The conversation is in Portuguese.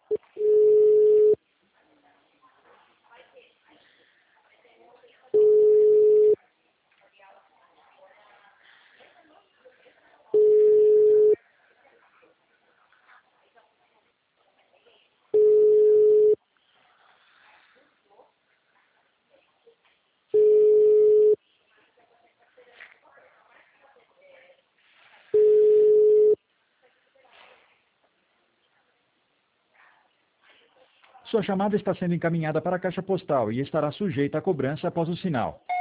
Sua chamada está sendo encaminhada para a caixa postal e estará sujeita a cobrança após o sinal.